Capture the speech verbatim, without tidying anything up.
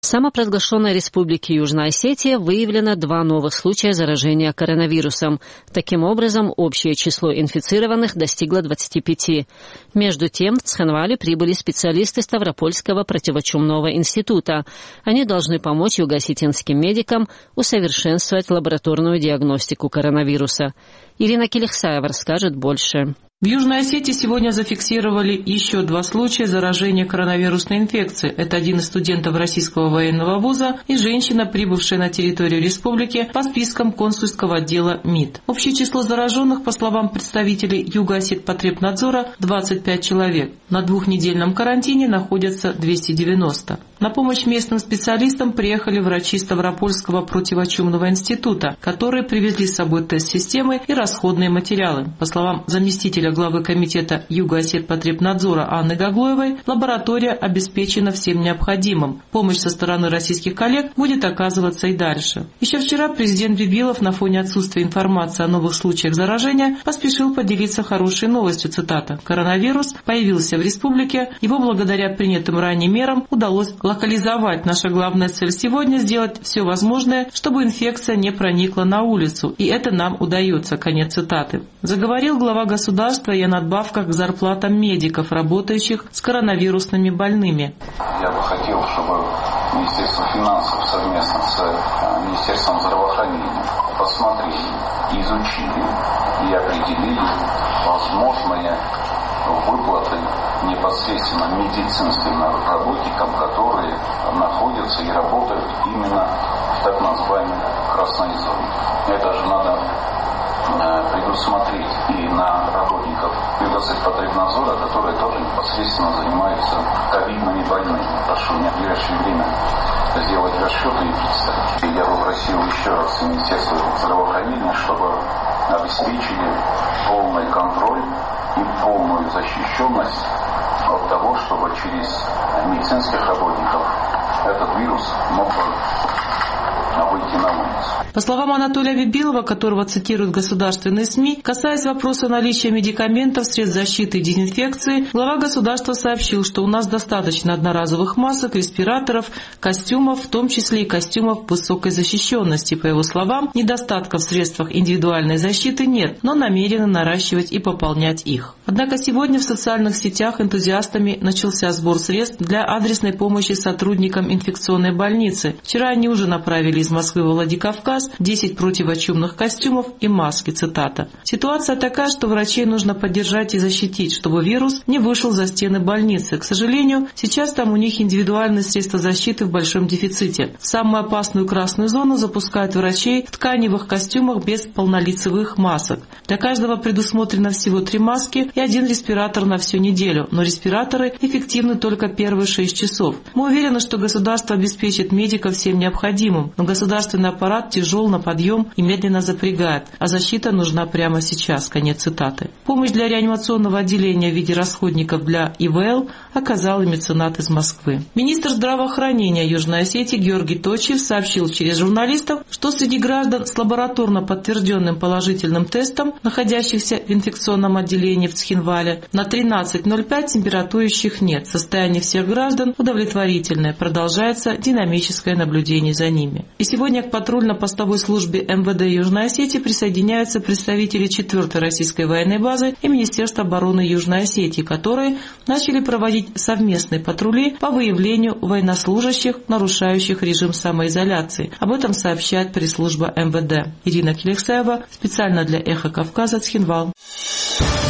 В самопровозглашенной республике Южная Осетия выявлено два новых случая заражения коронавирусом. Таким образом, общее число инфицированных достигло двадцати пяти. Между тем, в Цхинвале прибыли специалисты Ставропольского противочумного института. Они должны помочь юго-осетинским медикам усовершенствовать лабораторную диагностику коронавируса. Ирина Келихсаева расскажет больше. В Южной Осетии сегодня зафиксировали еще два случая заражения коронавирусной инфекцией. Это один из студентов Российского военного вуза и женщина, прибывшая на территорию республики по спискам консульского отдела МИД. Общее число зараженных, по словам представителей Юго-Осетпотребнадзора, двадцать пять человек. На двухнедельном карантине находятся двести девяносто. На помощь местным специалистам приехали врачи Ставропольского противочумного института, которые привезли с собой тест-системы и расходные материалы. По словам заместителя главы комитета Юго-Осетпотребнадзора Анны Гаглоевой, лаборатория обеспечена всем необходимым. Помощь со стороны российских коллег будет оказываться и дальше. Еще вчера президент Бибилов на фоне отсутствия информации о новых случаях заражения поспешил поделиться хорошей новостью, цитата: «Коронавирус появился в республике, его благодаря принятым ранее мерам удалось локализовать. Наша главная цель сегодня — сделать все возможное, чтобы инфекция не проникла на улицу, и это нам удается», конец цитаты. Заговорил глава государства и о надбавках к зарплатам медиков, работающих с коронавирусными больными. Я бы хотел, чтобы Министерство финансов совместно с Министерством здравоохранения посмотрели, изучили и определили возможные выплаты непосредственно медицинским работникам, которые находятся и работают именно в так называемой красной зоне. Это же надо предусмотреть и на работников Юго-Осетпотребнадзора, которые тоже непосредственно занимаются ковидными больными. Прошу мне в ближайшее время сделать расчеты и представить. Я бы просил еще раз Министерство здравоохранения, чтобы обеспечили полный контроль и полную защищенность от того, чтобы через медицинских работников этот вирус мог выйти на улицу. По словам Анатолия Бибилова, которого цитируют государственные СМИ, касаясь вопроса наличия медикаментов, средств защиты и дезинфекции, глава государства сообщил, что у нас достаточно одноразовых масок, респираторов, костюмов, в том числе и костюмов высокой защищенности. По его словам, недостатка в средствах индивидуальной защиты нет, но намерены наращивать и пополнять их. Однако сегодня в социальных сетях энтузиастами начался сбор средств для адресной помощи сотрудникам инфекционной больницы. Вчера они уже направили из Москвы во Владикавказ десять противочумных костюмов и маски, цитата. «Ситуация такая, что врачей нужно поддержать и защитить, чтобы вирус не вышел за стены больницы. К сожалению, сейчас там у них индивидуальные средства защиты в большом дефиците. В самую опасную красную зону запускают врачей в тканевых костюмах без полнолицевых масок. Для каждого предусмотрено всего три маски и один респиратор на всю неделю, но респираторы эффективны только первые шесть часов. Мы уверены, что государство обеспечит медиков всем необходимым, но государственный аппарат тяжел на подъем и медленно запрягает, а защита нужна прямо сейчас», конец цитаты. Помощь для реанимационного отделения в виде расходников для И В Л оказал и меценат из Москвы. Министр здравоохранения Южной Осетии Георгий Точиев сообщил через журналистов, что среди граждан с лабораторно подтвержденным положительным тестом, находящихся в инфекционном отделении в Цхинвале, на тринадцать ноль пять температурящих нет. Состояние всех граждан удовлетворительное. Продолжается динамическое наблюдение за ними. И сегодня к патрульно-постовой службе Эм Вэ Дэ Южной Осетии присоединяются представители четвёртой российской военной базы и Министерства обороны Южной Осетии, которые начали проводить совместные патрули по выявлению военнослужащих, нарушающих режим самоизоляции. Об этом сообщает пресс-служба Эм Вэ Дэ. Ирина Келихсаева специально для Эхо Кавказа, Цхинвал.